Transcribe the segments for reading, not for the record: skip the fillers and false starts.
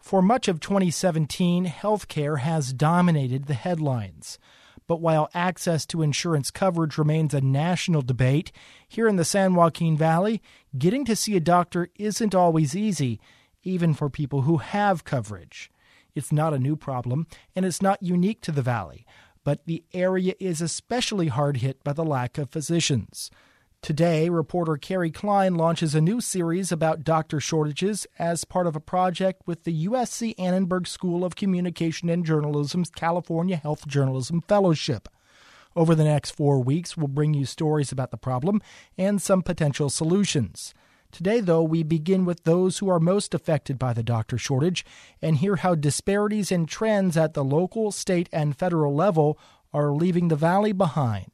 For much of 2017, healthcare has dominated the headlines. But while access to insurance coverage remains a national debate, here in the San Joaquin Valley, getting to see a doctor isn't always easy, even for people who have coverage. It's not a new problem, and it's not unique to the valley, but the area is especially hard hit by the lack of physicians. Today, reporter Carrie Klein launches a new series about doctor shortages as part of a project with the USC Annenberg School of Communication and Journalism's California Health Journalism Fellowship. Over the next 4 weeks, we'll bring you stories about the problem and some potential solutions. Today, though, we begin with those who are most affected by the doctor shortage and hear how disparities and trends at the local, state, and federal level are leaving the valley behind.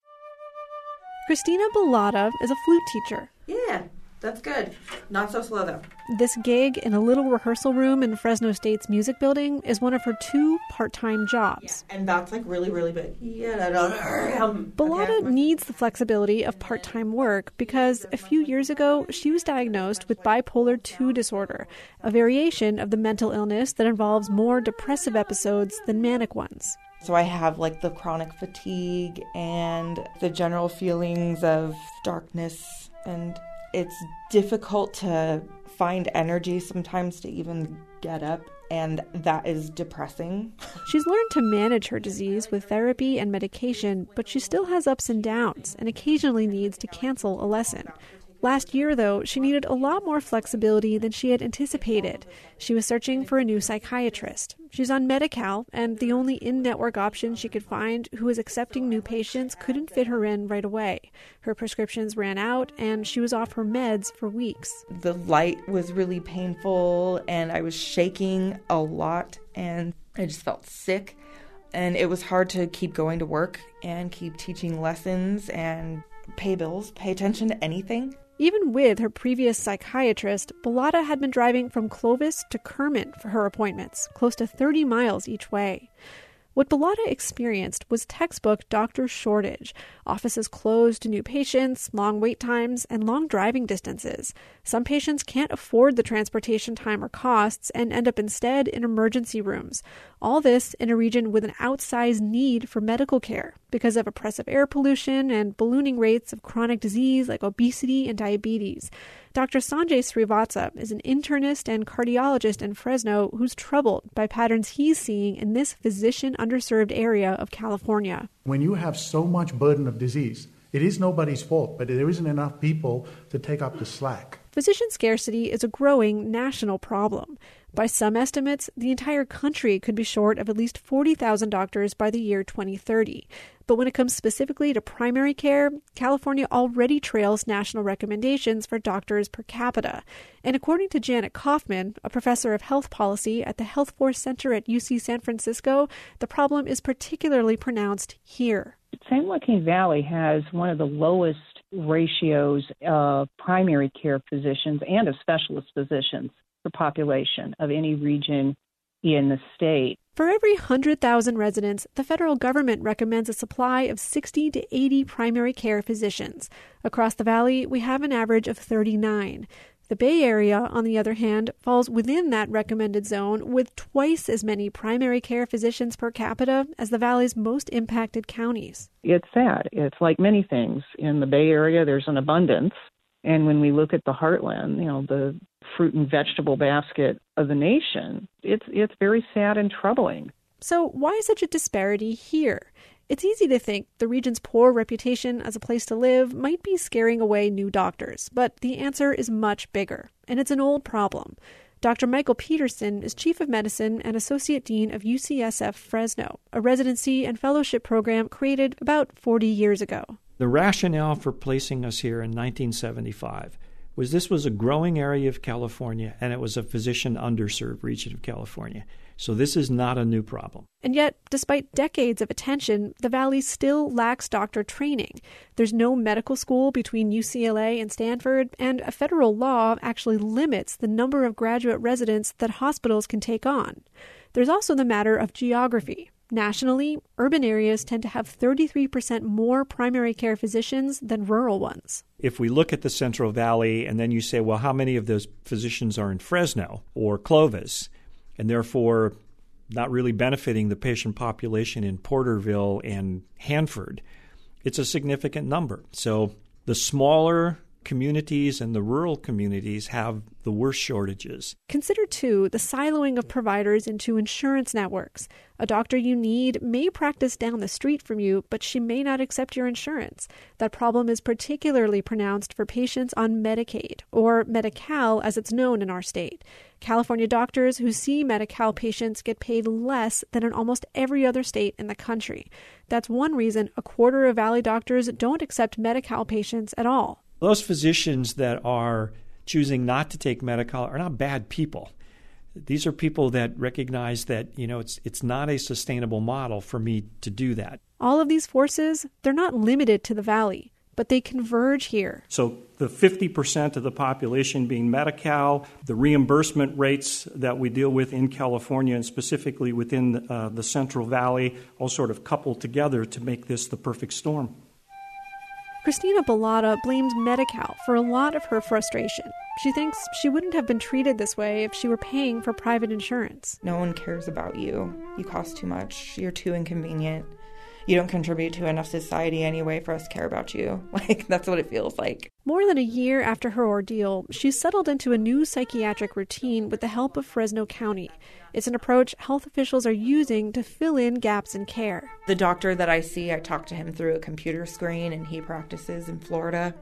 Christina Bellata is a flute teacher. Yeah, that's good. Not so slow, though. This gig in a little rehearsal room in Fresno State's music building is one of her 2 part-time jobs. Yeah, and that's like really, really big. Bellata needs the flexibility of part-time work because a few years ago, she was diagnosed with bipolar II disorder, a variation of the mental illness that involves more depressive episodes than manic ones. So I have like the chronic fatigue and the general feelings of darkness, and it's difficult to find energy sometimes to even get up, and that is depressing. She's learned to manage her disease with therapy and medication, but she still has ups and downs and occasionally needs to cancel a lesson. Last year, though, she needed a lot more flexibility than she had anticipated. She was searching for a new psychiatrist. She's on Medi-Cal, and the only in-network option she could find who was accepting new patients couldn't fit her in right away. Her prescriptions ran out, and she was off her meds for weeks. The light was really painful, and I was shaking a lot, and I just felt sick. And it was hard to keep going to work and keep teaching lessons and pay bills, pay attention to anything. Even with her previous psychiatrist, Bellata had been driving from Clovis to Kerman for her appointments, close to 30 miles each way. What Bellata experienced was textbook doctor shortage. Offices closed to new patients, long wait times, and long driving distances. Some patients can't afford the transportation time or costs and end up instead in emergency rooms. All this in a region with an outsized need for medical care because of oppressive air pollution and ballooning rates of chronic disease like obesity and diabetes. Dr. Sanjay Srivatsa is an internist and cardiologist in Fresno who's troubled by patterns he's seeing in this physician-underserved area of California. When you have so much burden of disease, it is nobody's fault, but there isn't enough people to take up the slack. Physician scarcity is a growing national problem. By some estimates, the entire country could be short of at least 40,000 doctors by the year 2030. But when it comes specifically to primary care, California already trails national recommendations for doctors per capita. And according to Janet Kaufman, a professor of health policy at the Health Force Center at UC San Francisco, the problem is particularly pronounced here. San Joaquin Valley has one of the lowest ratios of primary care physicians and of specialist physicians per population of any region in the state. For every 100,000 residents, the federal government recommends a supply of 60 to 80 primary care physicians. Across the valley, we have an average of 39. The Bay Area, on the other hand, falls within that recommended zone with twice as many primary care physicians per capita as the valley's most impacted counties. It's sad. It's like many things. In the Bay Area, there's an abundance. And when we look at the heartland, the fruit and vegetable basket of the nation, it's very sad and troubling. So why such a disparity here? It's easy to think the region's poor reputation as a place to live might be scaring away new doctors, but the answer is much bigger, and it's an old problem. Dr. Michael Peterson is Chief of Medicine and Associate Dean of UCSF Fresno, a residency and fellowship program created about 40 years ago. The rationale for placing us here in 1975 was this was a growing area of California, and it was a physician-underserved region of California. So this is not a new problem. And yet, despite decades of attention, the valley still lacks doctor training. There's no medical school between UCLA and Stanford, and a federal law actually limits the number of graduate residents that hospitals can take on. There's also the matter of geography. Nationally, urban areas tend to have 33% more primary care physicians than rural ones. If we look at the Central Valley and then you say, well, how many of those physicians are in Fresno or Clovis? and therefore not really benefiting the patient population in Porterville and Hanford. It's a significant number. So the smaller communities and the rural communities have the worst shortages. Consider, too, the siloing of providers into insurance networks. A doctor you need may practice down the street from you, but she may not accept your insurance. That problem is particularly pronounced for patients on Medicaid, or Medi-Cal as it's known in our state. California doctors who see Medi-Cal patients get paid less than in almost every other state in the country. That's one reason a quarter of Valley doctors don't accept Medi-Cal patients at all. Those physicians that are choosing not to take Medi-Cal are not bad people. These are people that recognize that, it's not a sustainable model for me to do that. All of these forces, they're not limited to the Valley, but they converge here. So the 50% of the population being Medi-Cal, the reimbursement rates that we deal with in California and specifically within the Central Valley all sort of couple together to make this the perfect storm. Christina Bellotta blames Medi-Cal for a lot of her frustration. She thinks she wouldn't have been treated this way if she were paying for private insurance. No one cares about you. You cost too much. You're too inconvenient. You don't contribute to enough society anyway for us to care about you. That's what it feels like. More than a year after her ordeal, she's settled into a new psychiatric routine with the help of Fresno County. It's an approach health officials are using to fill in gaps in care. The doctor that I see, I talk to him through a computer screen, and he practices in Florida.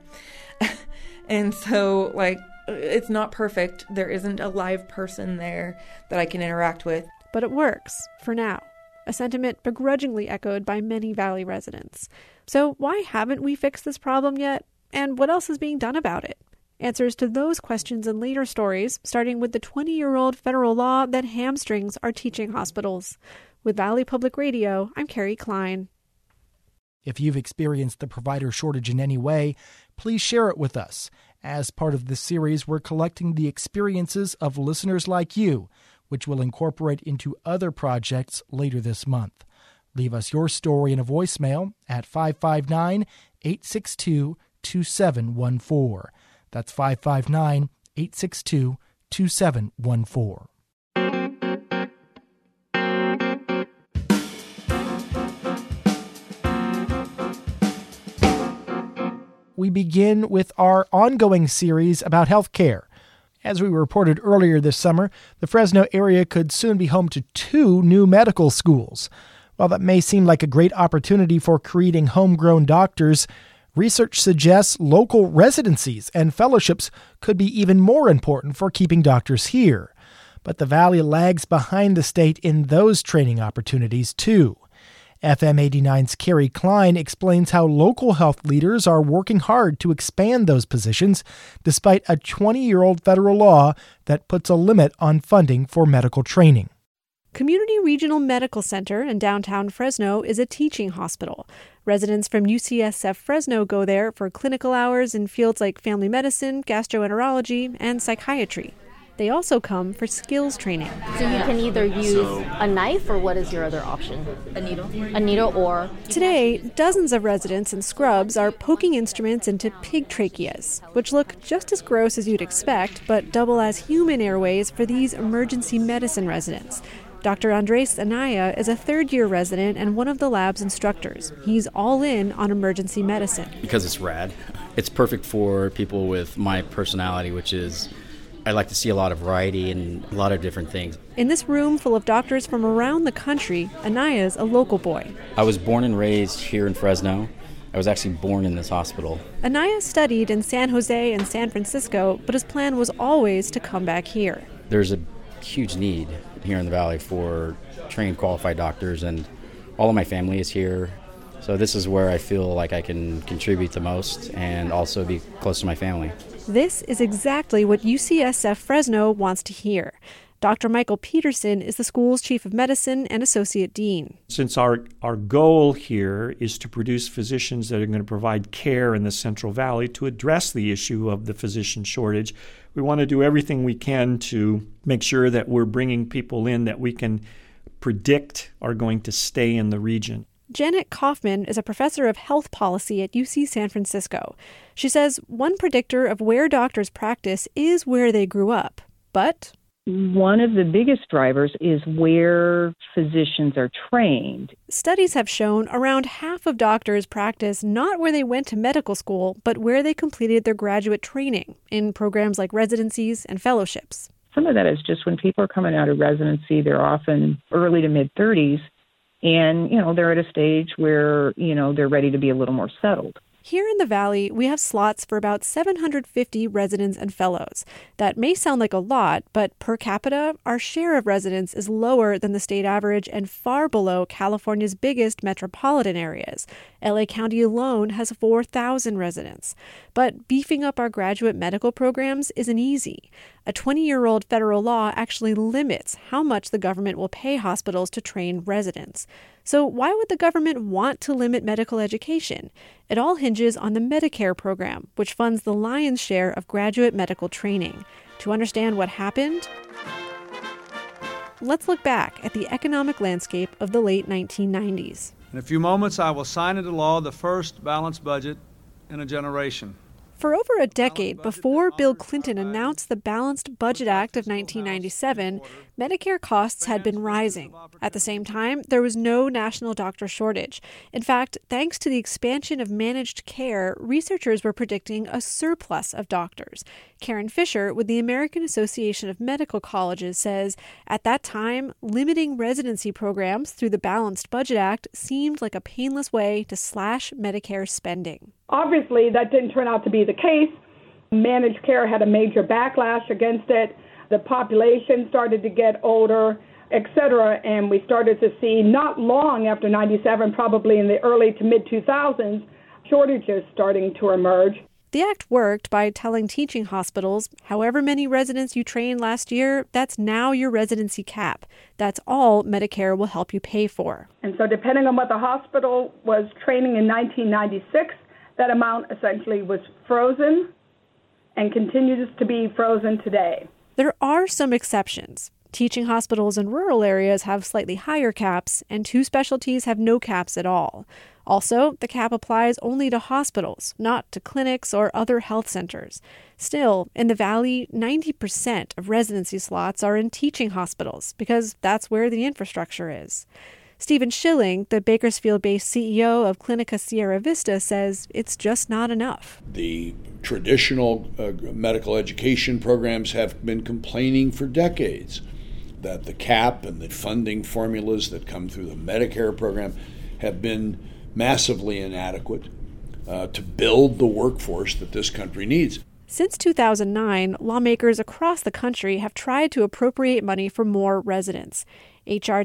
And so, it's not perfect. There isn't a live person there that I can interact with. But it works, for now. A sentiment begrudgingly echoed by many Valley residents. So why haven't we fixed this problem yet? And what else is being done about it? Answers to those questions in later stories, starting with the 20-year-old federal law that hamstrings our teaching hospitals. With Valley Public Radio, I'm Carrie Klein. If you've experienced the provider shortage in any way, please share it with us. As part of this series, we're collecting the experiences of listeners like you, which we'll incorporate into other projects later this month. Leave us your story in a voicemail at 559-862-2714. That's 559-862-2714. We begin with our ongoing series about healthcare. As we reported earlier this summer, the Fresno area could soon be home to 2 new medical schools. While that may seem like a great opportunity for creating homegrown doctors, research suggests local residencies and fellowships could be even more important for keeping doctors here. But the Valley lags behind the state in those training opportunities, too. FM 89's Carrie Klein explains how local health leaders are working hard to expand those positions despite a 20-year-old federal law that puts a limit on funding for medical training. Community Regional Medical Center in downtown Fresno is a teaching hospital. Residents from UCSF Fresno go there for clinical hours in fields like family medicine, gastroenterology, and psychiatry. They also come for skills training. So you can either use a knife, or what is your other option? A needle. A needle or... Today, dozens of residents and scrubs are poking instruments into pig tracheas, which look just as gross as you'd expect, but double as human airways for these emergency medicine residents. Dr. Andres Anaya is a third-year resident and one of the lab's instructors. He's all in on emergency medicine. Because it's rad. It's perfect for people with my personality, which is... I like to see a lot of variety and a lot of different things. In this room full of doctors from around the country, Anaya's a local boy. I was born and raised here in Fresno. I was actually born in this hospital. Anaya studied in San Jose and San Francisco, but his plan was always to come back here. There's a huge need here in the Valley for trained, qualified doctors, and all of my family is here. So this is where I feel like I can contribute the most and also be close to my family. This is exactly what UCSF Fresno wants to hear. Dr. Michael Peterson is the school's chief of medicine and associate dean. Since our goal here is to produce physicians that are going to provide care in the Central Valley to address the issue of the physician shortage, we want to do everything we can to make sure that we're bringing people in that we can predict are going to stay in the region. Janet Kaufman is a professor of health policy at UC San Francisco. She says one predictor of where doctors practice is where they grew up. But one of the biggest drivers is where physicians are trained. Studies have shown around half of doctors practice not where they went to medical school, but where they completed their graduate training in programs like residencies and fellowships. Some of that is just when people are coming out of residency, they're often early to mid-30s, and, they're at a stage where, they're ready to be a little more settled. Here in the Valley, we have slots for about 750 residents and fellows. That may sound like a lot, but per capita, our share of residents is lower than the state average and far below California's biggest metropolitan areas. LA County alone has 4,000 residents. But beefing up our graduate medical programs isn't easy. A 20-year-old federal law actually limits how much the government will pay hospitals to train residents. So why would the government want to limit medical education? It all hinges on the Medicare program, which funds the lion's share of graduate medical training. To understand what happened, let's look back at the economic landscape of the late 1990s. In a few moments, I will sign into law the first balanced budget in a generation. For over a decade before Bill Clinton announced the Balanced Budget Act of 1997, Medicare costs had been rising. At the same time, there was no national doctor shortage. In fact, thanks to the expansion of managed care, researchers were predicting a surplus of doctors. Karen Fisher with the American Association of Medical Colleges says, at that time, limiting residency programs through the Balanced Budget Act seemed like a painless way to slash Medicare spending. Obviously, that didn't turn out to be the case. Managed care had a major backlash against it. The population started to get older, etc., and we started to see, not long after 97, probably in the early to mid-2000s, shortages starting to emerge. The act worked by telling teaching hospitals, however many residents you trained last year, that's now your residency cap. That's all Medicare will help you pay for. And so depending on what the hospital was training in 1996, that amount essentially was frozen and continues to be frozen today. There are some exceptions. Teaching hospitals in rural areas have slightly higher caps, and 2 specialties have no caps at all. Also, the cap applies only to hospitals, not to clinics or other health centers. Still, in the Valley, 90% of residency slots are in teaching hospitals because that's where the infrastructure is. Stephen Schilling, the Bakersfield-based CEO of Clinica Sierra Vista, says it's just not enough. The traditional medical education programs have been complaining for decades that the cap and the funding formulas that come through the Medicare program have been massively inadequate to build the workforce that this country needs. Since 2009, lawmakers across the country have tried to appropriate money for more residents. H.R.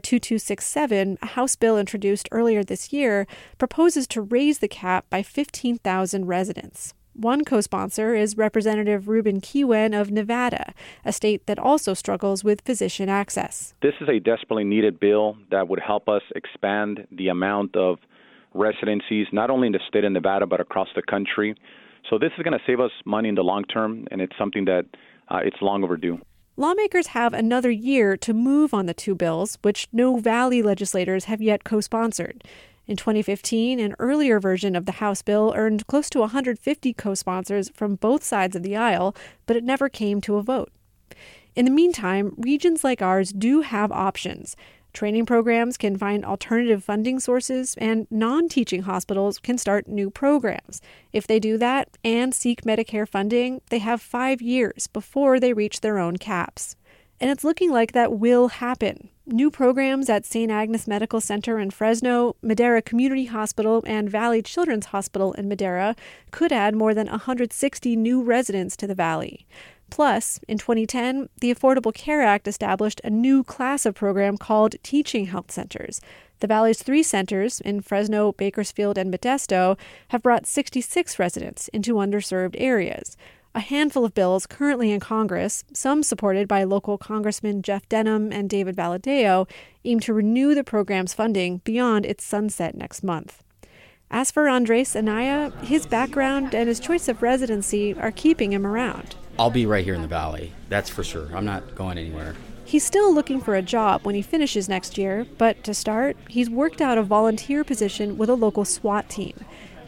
2267, a House bill introduced earlier this year, proposes to raise the cap by 15,000 residents. One co-sponsor is Representative Ruben Kihuen of Nevada, a state that also struggles with physician access. This is a desperately needed bill that would help us expand the amount of residencies, not only in the state of Nevada, but across the country. So this is going to save us money in the long term, and it's something that it's long overdue. Lawmakers have another year to move on the 2 bills, which no Valley legislators have yet co-sponsored. In 2015, an earlier version of the House bill earned close to 150 co-sponsors from both sides of the aisle, but it never came to a vote. In the meantime, regions like ours do have options. Training programs can find alternative funding sources, and non-teaching hospitals can start new programs. If they do that and seek Medicare funding, they have 5 years before they reach their own caps. And it's looking like that will happen. New programs at St. Agnes Medical Center in Fresno, Madera Community Hospital, and Valley Children's Hospital in Madera could add more than 160 new residents to the Valley. Plus, in 2010, the Affordable Care Act established a new class of program called Teaching Health Centers. The Valley's 3 centers, in Fresno, Bakersfield, and Modesto, have brought 66 residents into underserved areas. A handful of bills currently in Congress, some supported by local Congressman Jeff Denham and David Valadao, aim to renew the program's funding beyond its sunset next month. As for Andres Anaya, his background and his choice of residency are keeping him around. I'll be right here in the Valley, that's for sure. I'm not going anywhere. He's still looking for a job when he finishes next year, but to start, he's worked out a volunteer position with a local SWAT team.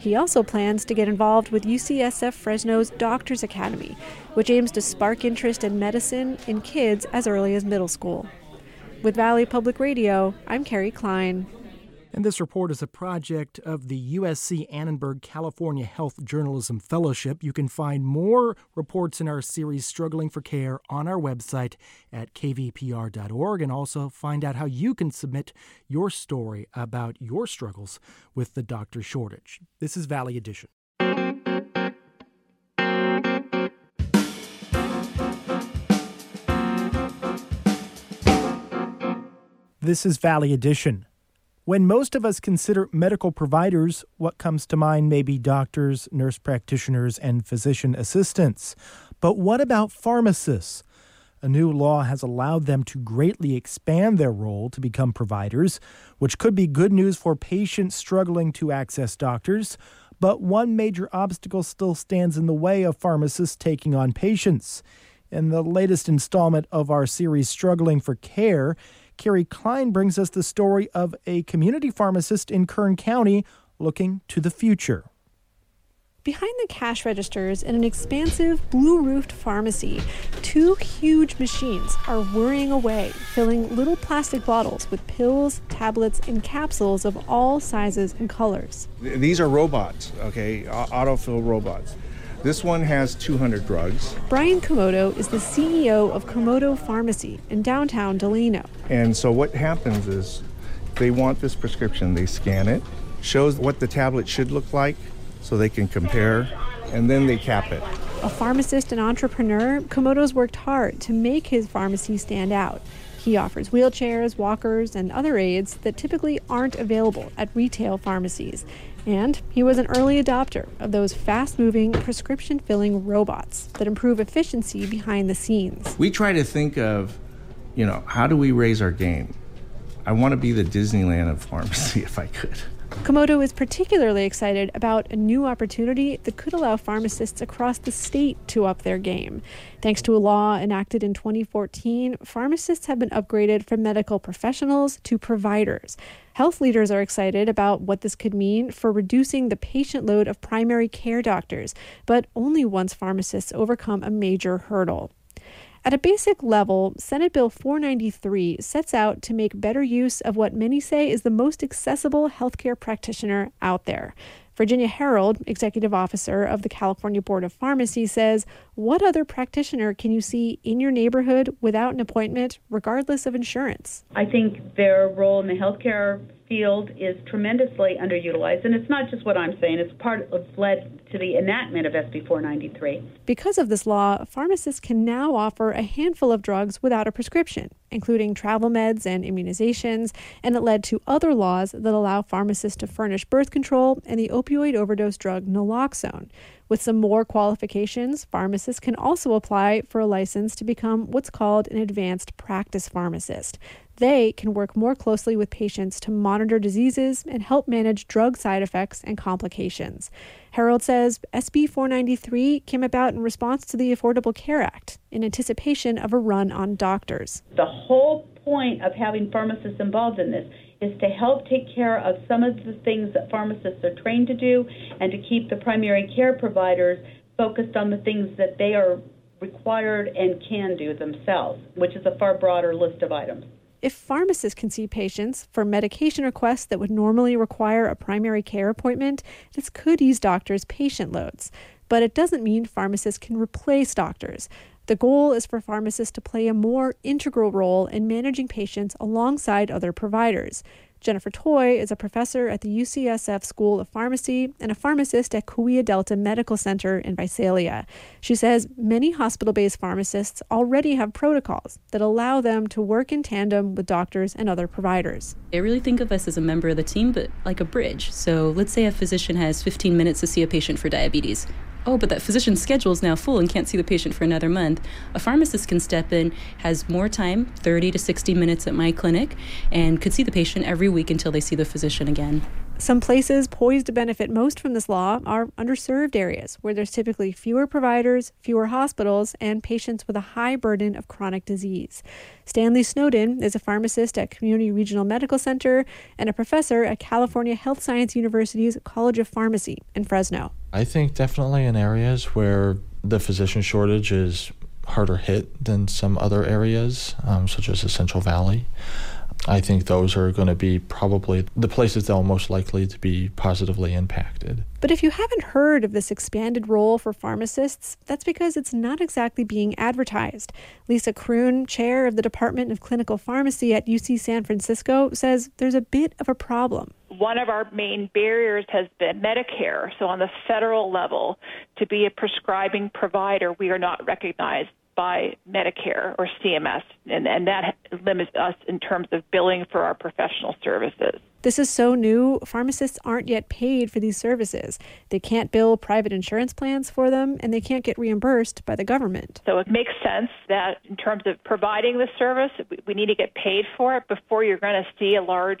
He also plans to get involved with UCSF Fresno's Doctors Academy, which aims to spark interest in medicine in kids as early as middle school. With Valley Public Radio, I'm Carrie Klein. And this report is a project of the USC Annenberg California Health Journalism Fellowship. You can find more reports in our series Struggling for Care on our website at kvpr.org, and also find out how you can submit your story about your struggles with the doctor shortage. This is Valley Edition. This is Valley Edition. When most of us consider medical providers, what comes to mind may be doctors, nurse practitioners, and physician assistants. But what about pharmacists? A new law has allowed them to greatly expand their role to become providers, which could be good news for patients struggling to access doctors. But one major obstacle still stands in the way of pharmacists taking on patients. In the latest installment of our series Struggling for Care, Carrie Klein brings us the story of a community pharmacist in Kern County looking to the future. Behind the cash registers in an expansive blue-roofed pharmacy, two huge machines are whirring away, filling little plastic bottles with pills, tablets, and capsules of all sizes and colors. These are robots, okay, autofill robots. This one has 200 drugs. Brian Komodo is the CEO of Komodo Pharmacy in downtown Delano. And so what happens is they want this prescription, they scan it, shows what the tablet should look like so they can compare, and then they cap it. A pharmacist and entrepreneur, Komodo's worked hard to make his pharmacy stand out. He offers wheelchairs, walkers, and other aids that typically aren't available at retail pharmacies. And he was an early adopter of those fast-moving, prescription-filling robots that improve efficiency behind the scenes. We try to think of, how do we raise our game? I want to be the Disneyland of pharmacy if I could. Komodo is particularly excited about a new opportunity that could allow pharmacists across the state to up their game. Thanks to a law enacted in 2014, pharmacists have been upgraded from medical professionals to providers. Health leaders are excited about what this could mean for reducing the patient load of primary care doctors, but only once pharmacists overcome a major hurdle. At a basic level, Senate Bill 493 sets out to make better use of what many say is the most accessible healthcare practitioner out there. Virginia Harold, executive officer of the California Board of Pharmacy, says, what other practitioner can you see in your neighborhood without an appointment, regardless of insurance? I think their role in the healthcare field is tremendously underutilized, and it's not just what I'm saying, it's part of led to the enactment of SB 493. Because of this law, pharmacists can now offer a handful of drugs without a prescription, including travel meds and immunizations, and it led to other laws that allow pharmacists to furnish birth control and the opioid overdose drug naloxone. With some more qualifications, pharmacists can also apply for a license to become what's called an advanced practice pharmacist. They can work more closely with patients to monitor diseases and help manage drug side effects and complications. Harold says SB 493 came about in response to the Affordable Care Act in anticipation of a run on doctors. The whole point of having pharmacists involved in this is to help take care of some of the things that pharmacists are trained to do and to keep the primary care providers focused on the things that they are required and can do themselves, which is a far broader list of items. If pharmacists can see patients for medication requests that would normally require a primary care appointment, this could ease doctors' patient loads. But it doesn't mean pharmacists can replace doctors. The goal is for pharmacists to play a more integral role in managing patients alongside other providers. Jennifer Toy is a professor at the UCSF School of Pharmacy and a pharmacist at Cahuilla Delta Medical Center in Visalia. She says many hospital-based pharmacists already have protocols that allow them to work in tandem with doctors and other providers. I really think of us as a member of the team, but like a bridge. So let's say a physician has 15 minutes to see a patient for diabetes. Oh, but that physician's schedule is now full and can't see the patient for another month. A pharmacist can step in, has more time, 30 to 60 minutes at my clinic, and could see the patient every week until they see the physician again. Some places poised to benefit most from this law are underserved areas where there's typically fewer providers, fewer hospitals, and patients with a high burden of chronic disease. Stanley Snowden is a pharmacist at Community Regional Medical Center and a professor at California Health Science University's College of Pharmacy in Fresno. I think definitely in areas where the physician shortage is harder hit than some other areas, such as the Central Valley. I think those are going to be probably the places that are most likely to be positively impacted. But if you haven't heard of this expanded role for pharmacists, that's because it's not exactly being advertised. Lisa Kroon, chair of the Department of Clinical Pharmacy at UC San Francisco, says there's a bit of a problem. One of our main barriers has been Medicare. So on the federal level, to be a prescribing provider, we are not recognized by Medicare or CMS, and that limits us in terms of billing for our professional services. This is so new, pharmacists aren't yet paid for these services. They can't bill private insurance plans for them, and they can't get reimbursed by the government. So it makes sense that in terms of providing the service, we need to get paid for it before you're going to see a large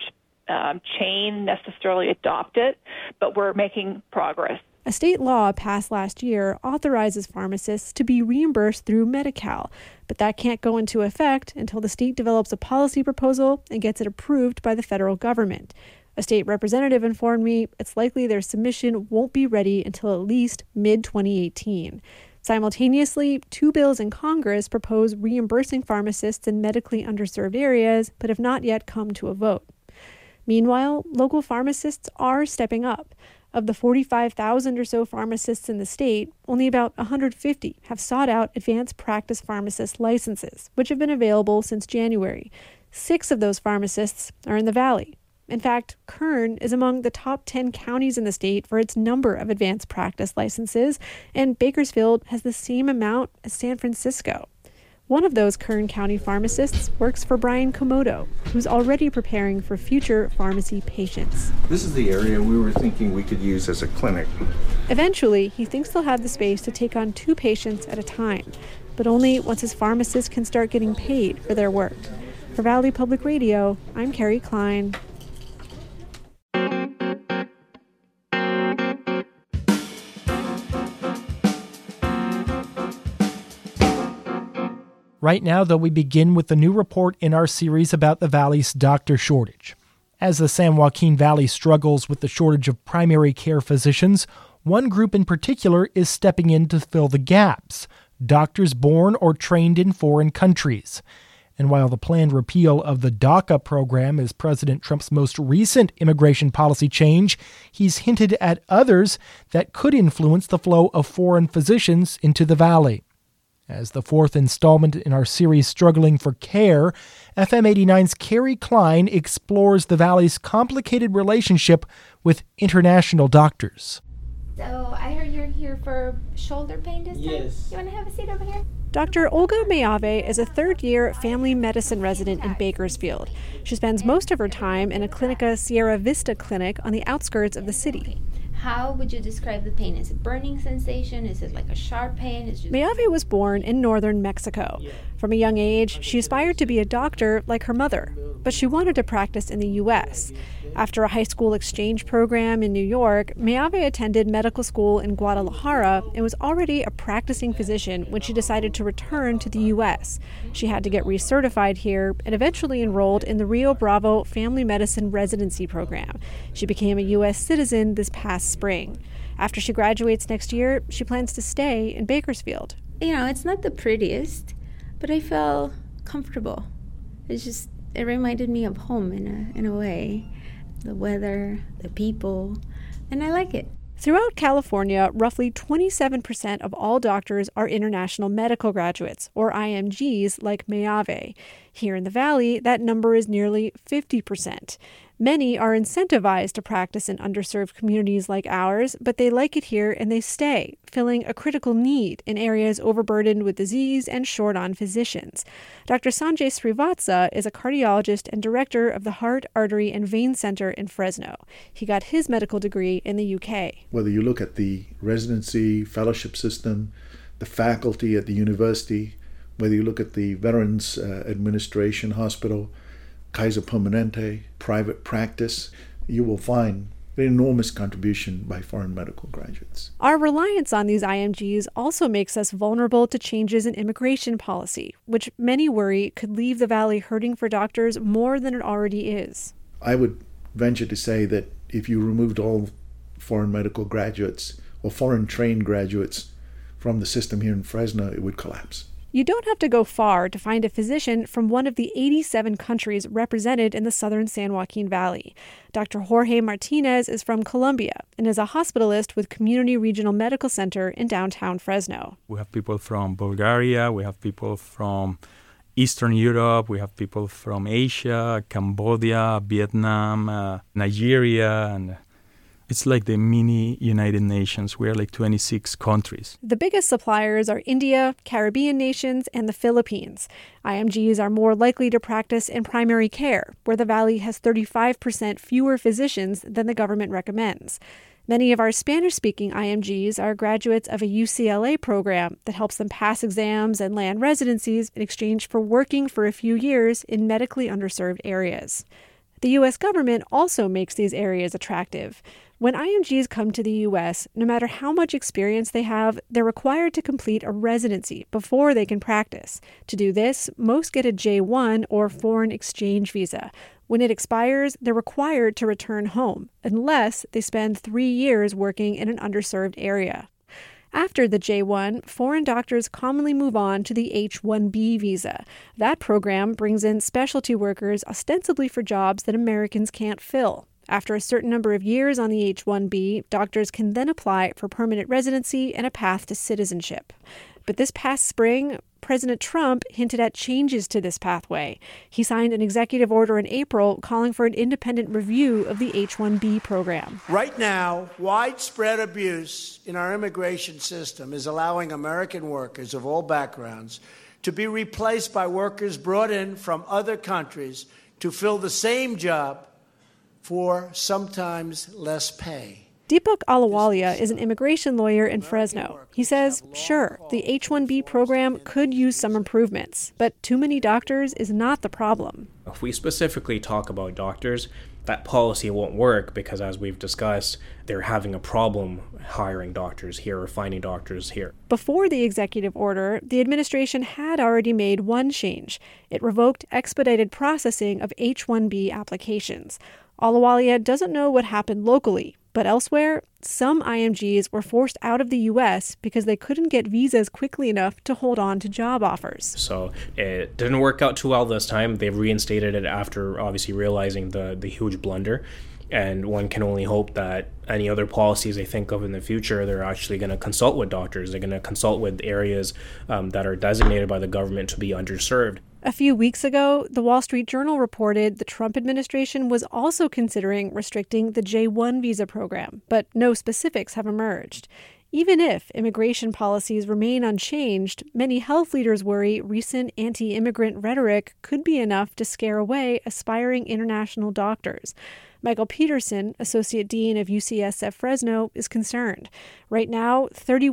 chain necessarily adopt it, but we're making progress. A state law passed last year authorizes pharmacists to be reimbursed through Medi-Cal, but that can't go into effect until the state develops a policy proposal and gets it approved by the federal government. A state representative informed me it's likely their submission won't be ready until at least mid-2018. Simultaneously, 2 bills in Congress propose reimbursing pharmacists in medically underserved areas, but have not yet come to a vote. Meanwhile, local pharmacists are stepping up. Of the 45,000 or so pharmacists in the state, only about 150 have sought out advanced practice pharmacist licenses, which have been available since January. 6 of those pharmacists are in the Valley. In fact, Kern is among the top 10 counties in the state for its number of advanced practice licenses, and Bakersfield has the same amount as San Francisco. One of those Kern County pharmacists works for Brian Komodo, who's already preparing for future pharmacy patients. This is the area we were thinking we could use as a clinic. Eventually, he thinks they'll have the space to take on 2 patients at a time, but only once his pharmacists can start getting paid for their work. For Valley Public Radio, I'm Carrie Klein. Right now, though, we begin with the new report in our series about the Valley's doctor shortage. As the San Joaquin Valley struggles with the shortage of primary care physicians, one group in particular is stepping in to fill the gaps: doctors born or trained in foreign countries. And while the planned repeal of the DACA program is President Trump's most recent immigration policy change, he's hinted at others that could influence the flow of foreign physicians into the Valley. As the 4th installment in our series Struggling for Care, FM 89's Carrie Klein explores the Valley's complicated relationship with international doctors. So I heard you're here for shoulder pain this time? Yes. You want to have a seat over here? Dr. Olga Mayave is a third-year family medicine resident in Bakersfield. She spends most of her time in a Clinica Sierra Vista clinic on the outskirts of the city. How would you describe the pain? Is it burning sensation? Is it like a sharp pain? Mayave was born in northern Mexico. From a young age, she aspired to be a doctor like her mother, but she wanted to practice in the U.S. After a high school exchange program in New York, Mayave attended medical school in Guadalajara and was already a practicing physician when she decided to return to the U.S. She had to get recertified here and eventually enrolled in the Rio Bravo Family Medicine Residency Program. She became a U.S. citizen this past spring. After she graduates next year, she plans to stay in Bakersfield. You know, it's not the prettiest, but I felt comfortable. It reminded me of home in a way. The weather, the people, and I like it. Throughout California, roughly 27% of all doctors are international medical graduates, or IMGs, like Mayave. Here in the Valley, that number is nearly 50%. Many are incentivized to practice in underserved communities like ours, but they like it here and they stay, filling a critical need in areas overburdened with disease and short on physicians. Dr. Sanjay Srivatsa is a cardiologist and director of the Heart, Artery, and Vein Center in Fresno. He got his medical degree in the UK. Whether you look at the residency, fellowship system, the faculty at the university, whether you look at the Veterans Administration Hospital, Kaiser Permanente, private practice, you will find an enormous contribution by foreign medical graduates. Our reliance on these IMGs also makes us vulnerable to changes in immigration policy, which many worry could leave the Valley hurting for doctors more than it already is. I would venture to say that if you removed all foreign medical graduates or foreign trained graduates from the system here in Fresno, it would collapse. You don't have to go far to find a physician from one of the 87 countries represented in the southern San Joaquin Valley. Dr. Jorge Martinez is from Colombia and is a hospitalist with Community Regional Medical Center in downtown Fresno. We have people from Bulgaria, we have people from Eastern Europe, we have people from Asia, Cambodia, Vietnam, Nigeria, and it's like the mini United Nations. We are like 26 countries. The biggest suppliers are India, Caribbean nations, and the Philippines. IMGs are more likely to practice in primary care, where the Valley has 35% fewer physicians than the government recommends. Many of our Spanish-speaking IMGs are graduates of a UCLA program that helps them pass exams and land residencies in exchange for working for a few years in medically underserved areas. The U.S. government also makes these areas attractive. When IMGs come to the U.S., no matter how much experience they have, they're required to complete a residency before they can practice. To do this, most get a J-1 or foreign exchange visa. When it expires, they're required to return home, unless they spend 3 years working in an underserved area. After the J-1, foreign doctors commonly move on to the H-1B visa. That program brings in specialty workers ostensibly for jobs that Americans can't fill. After a certain number of years on the H-1B, doctors can then apply for permanent residency and a path to citizenship. But this past spring, President Trump hinted at changes to this pathway. He signed an executive order in April calling for an independent review of the H-1B program. Right now, widespread abuse in our immigration system is allowing American workers of all backgrounds to be replaced by workers brought in from other countries to fill the same job for sometimes less pay. Deepak Ahluwalia is an immigration lawyer in Fresno. He says, sure, the H-1B program could use some improvements, but too many doctors is not the problem. If we specifically talk about doctors, that policy won't work because, as we've discussed, they're having a problem hiring doctors here or finding doctors here. Before the executive order, the administration had already made one change. It revoked expedited processing of H-1B applications. Ahluwalia doesn't know what happened locally, but elsewhere, some IMGs were forced out of the U.S. because they couldn't get visas quickly enough to hold on to job offers. So it didn't work out too well this time. They reinstated it after obviously realizing the huge blunder. And one can only hope that any other policies they think of in the future, they're actually going to consult with doctors. They're going to consult with areas that are designated by the government to be underserved. A few weeks ago, the Wall Street Journal reported the Trump administration was also considering restricting the J-1 visa program, but no specifics have emerged. Even if immigration policies remain unchanged, many health leaders worry recent anti-immigrant rhetoric could be enough to scare away aspiring international doctors. Michael Peterson, Associate Dean of UCSF Fresno, is concerned. Right now,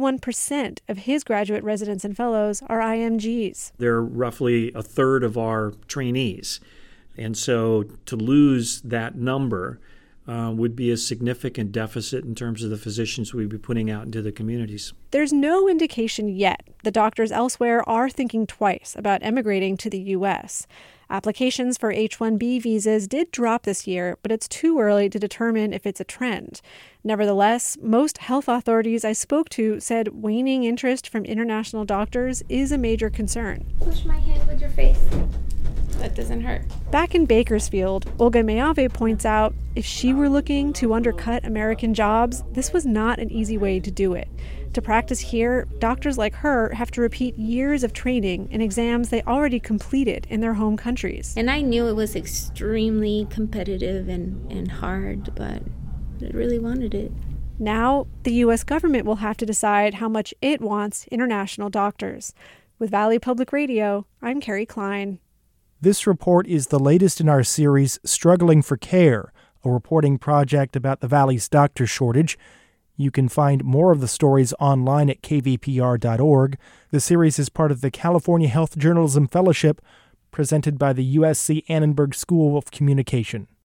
31% of his graduate residents and fellows are IMGs. They're roughly a third of our trainees. And so to lose that number would be a significant deficit in terms of the physicians we'd be putting out into the communities. There's no indication yet that doctors elsewhere are thinking twice about emigrating to the U.S. Applications for H-1B visas did drop this year, but it's too early to determine if it's a trend. Nevertheless, most health authorities I spoke to said waning interest from international doctors is a major concern. Push my hand with your face. That doesn't hurt. Back in Bakersfield, Olga Mayave points out if she were looking to undercut American jobs, this was not an easy way to do it. To practice here, doctors like her have to repeat years of training and exams they already completed in their home countries. And I knew it was extremely competitive and hard, but I really wanted it. Now, the U.S. government will have to decide how much it wants international doctors. With Valley Public Radio, I'm Carrie Klein. This report is the latest in our series, Struggling for Care, a reporting project about the Valley's doctor shortage. You can find more of the stories online at kvpr.org. The series is part of the California Health Journalism Fellowship, presented by the USC Annenberg School of Communication.